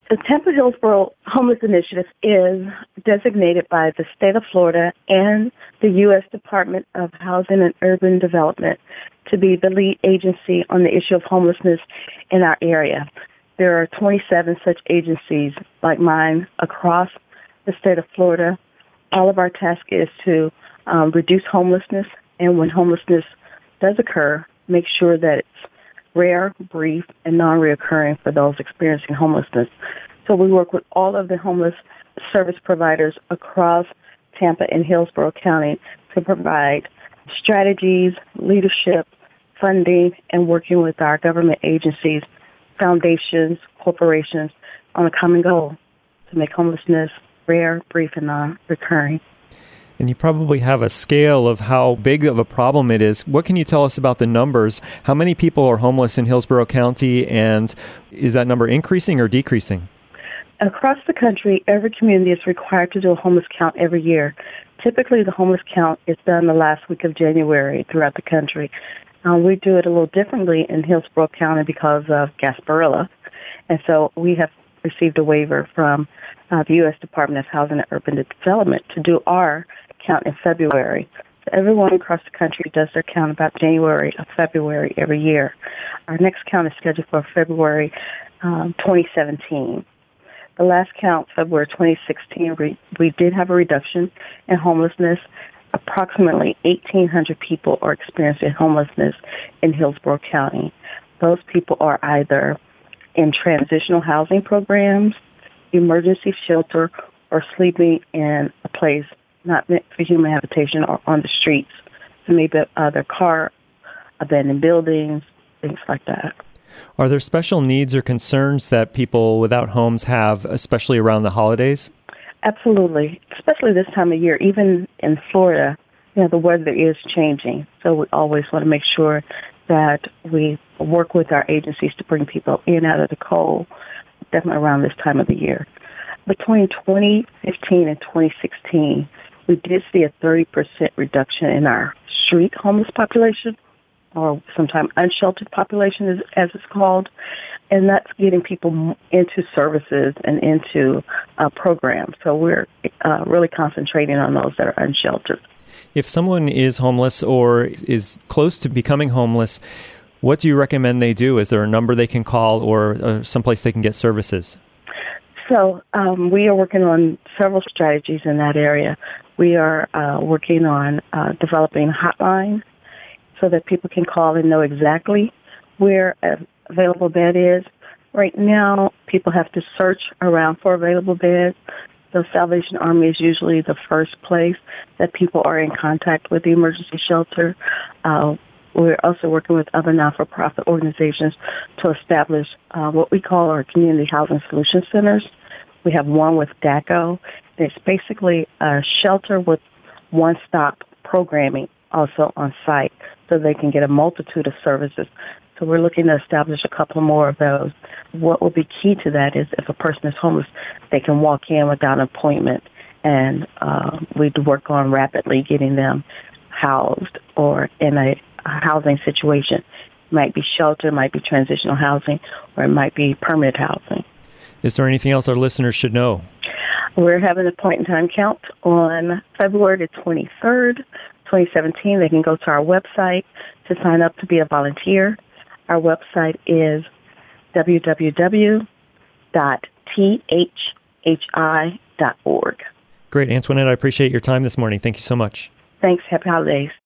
The Tampa Hillsborough Homeless Initiative is designated by the state of Florida and the U.S. Department of Housing and Urban Development to be the lead agency on the issue of homelessness in our area. There are 27 such agencies like mine across the state of Florida. All of our task is to reduce homelessness, and when homelessness does occur, make sure that it's rare, brief, and non-reoccurring for those experiencing homelessness. So we work with all of the homeless service providers across Tampa and Hillsborough County to provide strategies, leadership, funding, and working with our government agencies, foundations, corporations on a common goal to make homelessness rare, brief, and non-recurring. And you probably have a scale of how big of a problem it is. What can you tell us about the numbers? How many people are homeless in Hillsborough County, and is that number increasing or decreasing? Across the country, every community is required to do a homeless count every year. Typically, the homeless count is done the last week of January throughout the country. We do it a little differently in Hillsborough County because of Gasparilla, and so we have received a waiver from the U.S. Department of Housing and Urban Development to do our count in February. So everyone across the country does their count about January or February every year. Our next count is scheduled for February 2017. The last count, February 2016, we did have a reduction in homelessness. Approximately 1,800 people are experiencing homelessness in Hillsborough County. Those people are either in transitional housing programs, emergency shelter, or sleeping in a place not meant for human habitation or on the streets. So maybe their car, abandoned buildings, things like that. Are there special needs or concerns that people without homes have, especially around the holidays? Absolutely, especially this time of year. Even in Florida, the weather is changing. So we always want to make sure that we work with our agencies to bring people in out of the cold, definitely around this time of the year. Between 2015 and 2016, we did see a 30% reduction in our street homeless population, or sometimes unsheltered population, as it's called, and that's getting people into services and into programs. So we're really concentrating on those that are unsheltered. If someone is homeless or is close to becoming homeless, what do you recommend they do? Is there a number they can call or someplace they can get services? So we are working on several strategies in that area. We are working on developing a hotline so that people can call and know exactly where an available bed is. Right now, people have to search around for available beds. The Salvation Army is usually the first place that people are in contact with the emergency shelter. We're also working with other not-for-profit organizations to establish what we call our Community Housing Solution Centers. We have one with DACO. It's basically a shelter with one-stop programming also on site so they can get a multitude of services. So we're looking to establish a couple more of those. What will be key to that is if a person is homeless, they can walk in without an appointment, and we work on rapidly getting them housed or in a housing situation. It might be shelter, might be transitional housing, or it might be permanent housing. Is there anything else our listeners should know? We're having a point-in-time count on February the 23rd, 2017. They can go to our website to sign up to be a volunteer. Our website is www.thhi.org. Great. Antoinette, I appreciate your time this morning. Thank you so much. Thanks. Happy holidays.